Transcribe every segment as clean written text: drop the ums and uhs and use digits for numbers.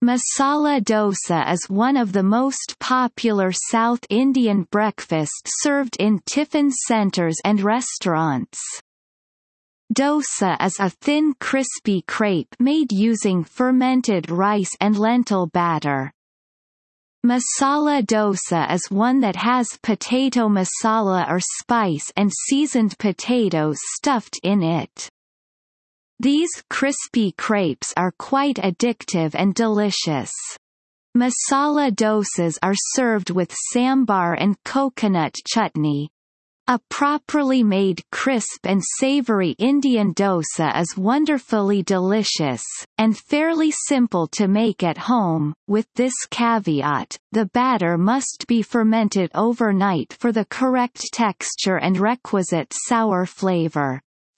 Masala dosa is one of the most popular South Indian breakfasts served in tiffin centers and restaurants. Dosa is a thin crispy crepe made using fermented rice and lentil batter. Masala dosa is one that has potato masala or spice and seasoned potatoes stuffed in it. These crispy crepes are quite addictive and delicious. Masala dosas are served with sambar and coconut chutney. A properly made crisp and savory Indian dosa is wonderfully delicious, and fairly simple to make at home. With this caveat, the batter must be fermented overnight for the correct texture and requisite sour flavor.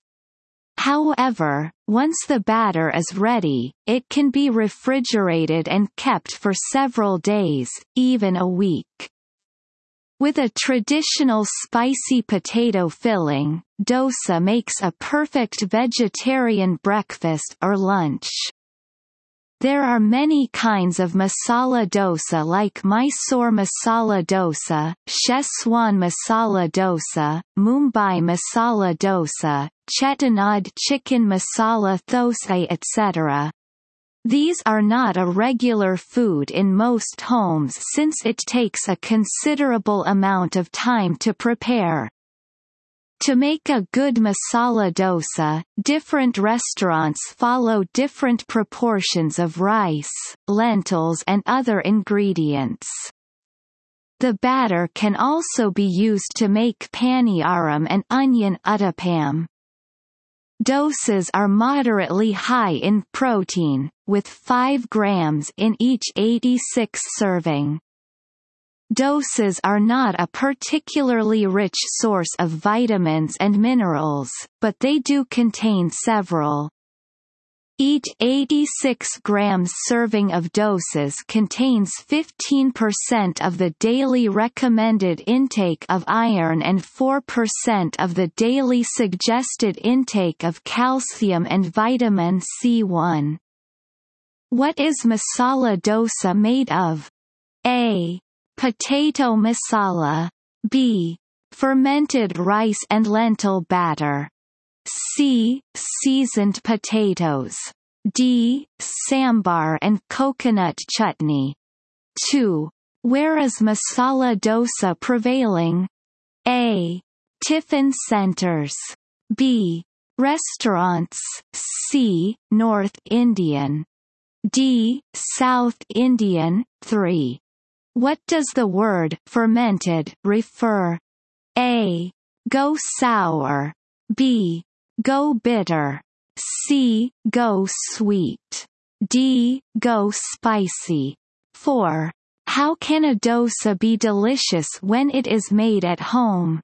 However, once the batter is ready, it can be refrigerated and kept for several days, even a week. With a traditional spicy potato filling, dosa makes a perfect vegetarian breakfast or lunch. There are many kinds of masala dosa like Mysore masala dosa, Szechuan masala dosa, Mumbai masala dosa, Chettinad chicken masala dosa, etc. These are not a regular food in most homes since it takes a considerable amount of time to prepare. To make a good masala dosa, different restaurants follow different proportions of rice, lentils and other ingredients. The batter can also be used to make paniyaram and onion uttapam. Dosas are moderately high in protein, with 5 grams in each 86 serving. Dosas are not a particularly rich source of vitamins and minerals, but they do contain several. Each 86 grams serving of dosas contains 15% of the daily recommended intake of iron and 4% of the daily suggested intake of calcium and vitamin C1. What is masala dosa made of? A. Potato masala. B. Fermented rice and lentil batter. C. Seasoned potatoes. D. Sambar and coconut chutney. 2. Where is masala dosa prevailing? A. Tiffin centers. B. Restaurants. C. North Indian. D. South Indian. 3. What does the word fermented refer? A. Go sour. B. Go bitter. C. Go sweet. D. Go spicy. 4. How can a dosa be delicious when it is made at home?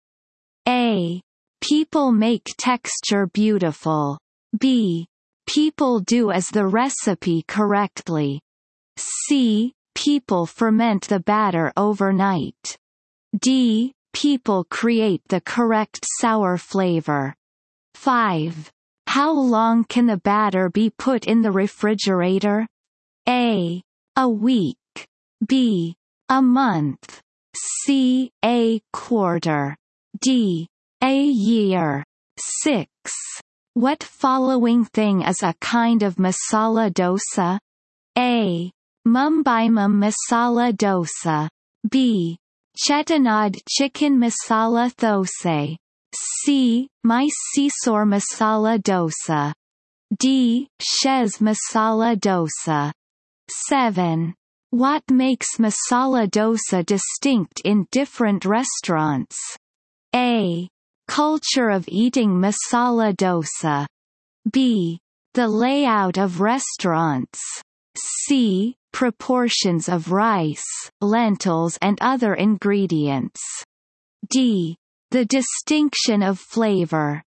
A. People make texture beautiful. B. People do as the recipe correctly. C. People ferment the batter overnight. D. People create the correct sour flavor. 5. How long can the batter be put in the refrigerator? A. A week. B. A month. C. A quarter. D. A year. 6. What following thing is a kind of masala dosa? A. Mumbaimam masala dosa. B. Chettinad chicken masala dosa. C. Mysore masala dosa. D. Shez masala dosa. 7. What makes masala dosa distinct in different restaurants? A. Culture of eating masala dosa. B. The layout of restaurants. C. Proportions of rice, lentils and other ingredients. D. The distinction of flavor.